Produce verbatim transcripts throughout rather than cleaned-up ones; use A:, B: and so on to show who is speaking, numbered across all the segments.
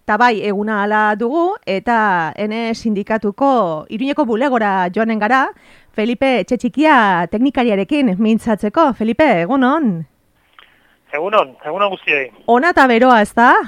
A: Ta bai, eguna ala dugu, eta ene sindikatuko Iruñeko bulegora joanen gara, Felipe Etxetxikia teknikariarekin mintzatzeko. Felipe, egunon?
B: Egunon, egunon guztioi.
A: Ona eta beroa, ez da?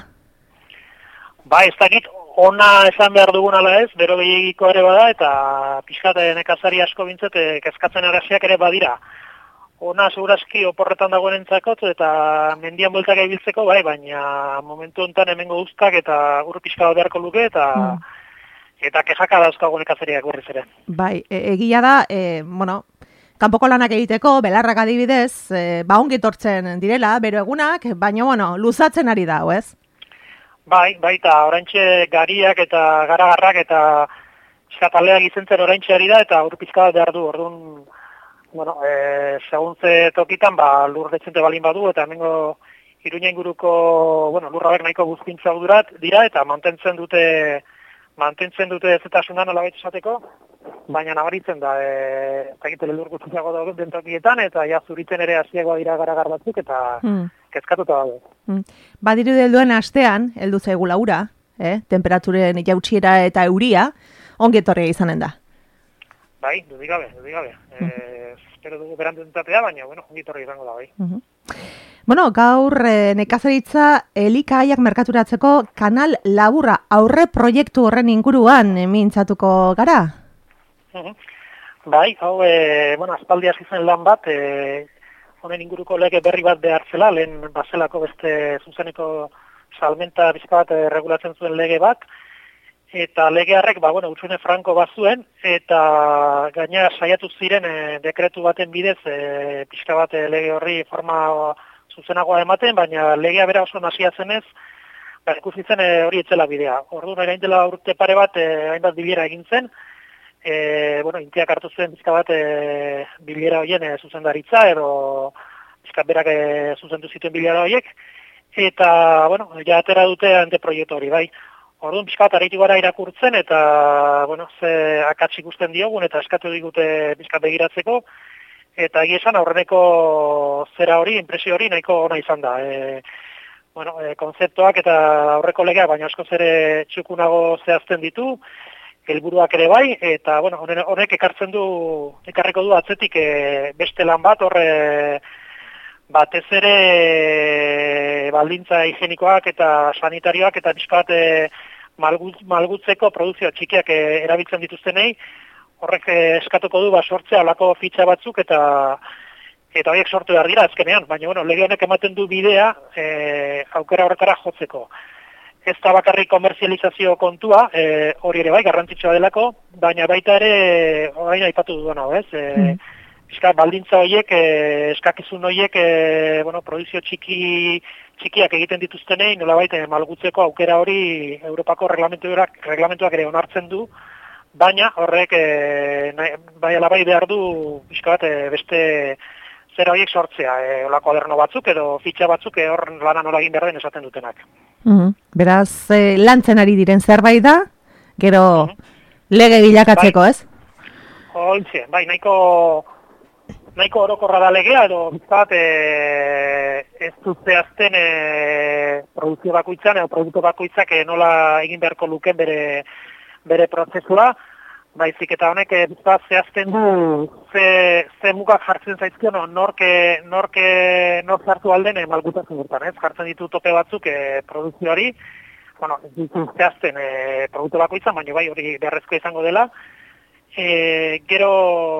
B: Ba, ez dakit, ona esan behar dugun ala ez, bero gehiagiko ere bada, eta pixkat nekazari asko bintzet, kezkatzen arasiak ere badira. Ona segurazki oporretan dagoen entzakot, eta mendian bueltak ibiltzeko, bai, baina momentu honetan hemengo guztak, eta ur pixka beharko luke, eta... Mm. Eta kexaka dauzkago nekazariak gurriz ere.
A: Bai, e, egia da, e, bueno, kanpoko lanak egiteko, belarrak adibidez, e, ba ongi etortzen direla, bero egunak, baina, bueno, luzatzen ari da, ez?
B: Bai, bai, eta oraintxe gariak eta garagarrak eta eskataleak izentzen oraintxe ari da, eta urpizka behar du, orduan, bueno, e, seguntze tokitan, ba, lur detzente balin badu, eta hemengo Iruña inguruko, bueno, lurrabek nahiko guztintza durat dira, eta mantentzen dute... mantentzen dute ezetasunan olabait esateko, baina nabaritzen da, e, eta egiten lur guztiago dago dentokietan, eta ja zuritzen ere hasiagoa dira garagar batzuk, eta mm. kezkatuta dago.
A: Mm. Badiru delduen astean, heldu zaigu laura, eh? Temperaturen jautsiera eta euria, ongi etorria izanen da.
B: Bai, dudik gabe, dudik gabe. Mm. E, espero dugu berantentatea, baina, bueno, ongi etorria izango da, bai.
A: Mm-hmm. Bueno, gaur e, nekazaritza elikagaiak merkaturatzeko kanal laburra aurre proiektu horren inguruan e, mintzatuko gara?
B: Uh-huh. Bai, hau, e, bueno, aspaldi hasi zen lan bat, e, honen inguruko lege berri bat behar zela, lehen bazelako beste zuzeneko salmenta bizka bat e, regulatzen zuen lege bat, eta lege harrek, ba, bueno, utxune franko bat zuen, eta gaina saiatu ziren e, dekretu baten bidez, e, pixka bat e, lege horri forma zuzenagoa ematen, baina legea bera oso nasia zenez, ba, ikusi zen hori etzela bidea. Orduan, erain dela urte pare bat, e, hainbat bilera egin zen, e, bueno, intiak hartu zuen bizka bat e, bilera horien e, zuzendaritza, edo bizka berak e, zuzendu zituen bilera horiek, eta, bueno, ja atera dute anteproiektu hori, bai. Orduan, bizka bat aritu gara irakurtzen, eta, bueno, ze akatz ikusten diogun, eta eskatu digute bizka begiratzeko, eta egia esan aurreneko zera hori, impresio hori nahiko ona izan da. E, bueno, e, konzeptuak eta aurreko legeak, baina askoz ere txukunago zehazten ditu, helburuak ere bai, eta bueno, honek ekartzen du, ekarriko du atzetik e, beste lan bat, horre batez ere e, baldintza higienikoak eta sanitarioak eta bizkat e, malgut, malgutzeko produzio txikiak e, erabiltzen dituztenei, horrek eskatuko du ba sortzea alako fitxa batzuk eta eta horiek sortu behar dira azkenean, baina bueno, lege honek ematen du bidea e, aukera horretara jotzeko. Ez da bakarrik komerzializazio kontua, e, hori ere bai, garrantzitsua delako, baina baita ere orain aipatu duena, ez? E, mm. Eska, baldintza horiek, e, eskakizun horiek, e, bueno, produzio txiki, txikiak egiten dituztenei, nola baita malgutzeko aukera hori Europako reglamentuak, reglamentuak ere onartzen du, baina horrek e, bai alabai behar du pixka bat e, beste zera horiek sortzea, e, olako aderno batzuk edo fitxa batzuk e, hor lana nola egin behar den esaten dutenak.
A: Mm-hmm. Beraz, e, lantzen ari diren zerbait da, gero mm-hmm. lege bilakatzeko, bai. Ez?
B: Hontxe, bai, nahiko, nahiko orokorra da legea, edo bizkat e, ez dutzeazten e, produzio bakoitzan, edo produktu bakoitzak e, nola egin beharko luken bere bere prozesua, baizik eta honek bizkat zehazten du ze, ze mugak jartzen zaizkion, norke, norke, nork hartu alden malgutasun urtan, ez? Jartzen ditu tope batzuk e, produzioari, bueno, ez ditu zehazten e, produktu bakoitzan, baina bai hori beharrezko izango dela. E, gero,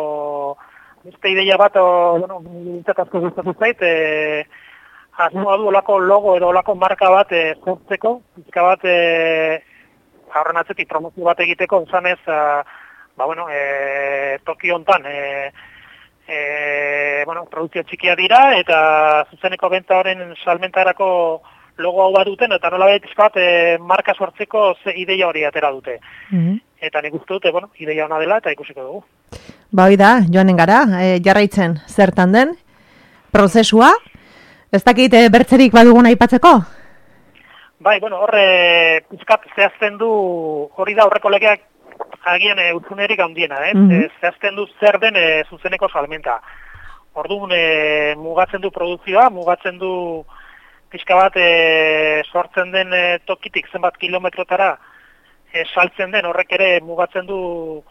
B: beste ideia bat, o, bueno, bintzat asko gustatu zait, e, asmoa du olako logo edo olako marka bat e, sortzeko, bizka bat e, horren atzetik promozio bat egiteko, izanez, uh, ba, bueno, e, toki hontan, e, e, bueno, produzio txikia dira, eta zuzeneko benta horren salmentarako logo hau bat duten, eta nola behitizkat, e, marka sortzeko ze ideia hori atera dute. Mm-hmm. Eta nik uste dute, bueno, ideia hona dela, eta ikusiko dugu.
A: Ba, hoi da, joanen gara, e, jarraitzen zertan den, prozesua, ez dakit e, bertzerik badugun aipatzeko?
B: Bai, bueno, horre pizkat zehazten du, hori da horreko legeak agian e, utzunerik handiena, eh? Mm-hmm. E, zehazten du zer den e, zuzeneko salmenta. Orduan, e, mugatzen du produkzioa, mugatzen du pixka bat e, sortzen den e, tokitik zenbat kilometrotara e, saltzen den, horrek ere mugatzen du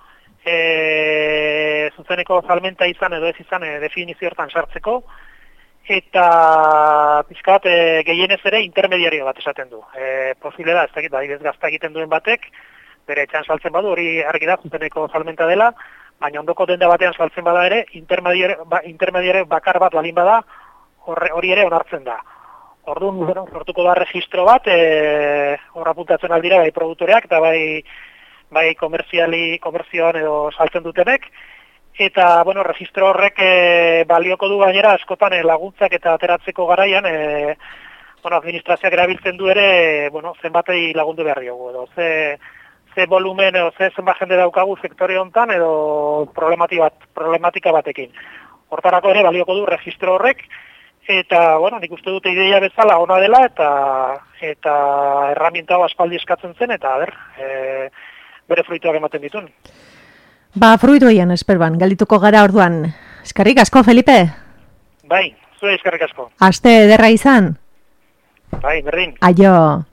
B: e, zuzeneko salmenta izan edo ez izan e, definizio hortan sartzeko, eta pixka bat e, gehienez ere intermediario bat esaten du. E, posible da, ez dakit, adibidez gazta egiten duen batek, bere etxan saltzen badu, hori argi da zuzeneko salmenta dela, baina ondoko denda batean saltzen bada ere, intermediario, ba, intermediario bakar bat balin bada, hori ere onartzen da. Orduan, bueno, sortuko da registro bat, e, horra puntatzen aldira bai produktoreak eta bai, bai komerziali, komerzioan edo saltzen dutenek, eta, bueno, registro horrek e, balioko du gainera askotan e, laguntzak eta ateratzeko garaian, e, bueno, administrazioak erabiltzen du ere, bueno, zenbatei lagundu behar diogu, edo ze, ze volumen, edo ze zenbat jende daukagu sektore hontan, edo problematika, bat, problematika batekin. Hortarako ere balioko du registro horrek, eta, bueno, nik uste dute ideia bezala ona dela, eta eta erramienta hau aspaldi eskatzen zen, eta, ber, e, bere fruituak ematen ditun.
A: Ba, fruituean, esperban, galdituko gara orduan. Eskerrik asko, Felipe?
B: Bai, zure eskerrik asko.
A: Aste ederra izan?
B: Bai, berdin.
A: Aio.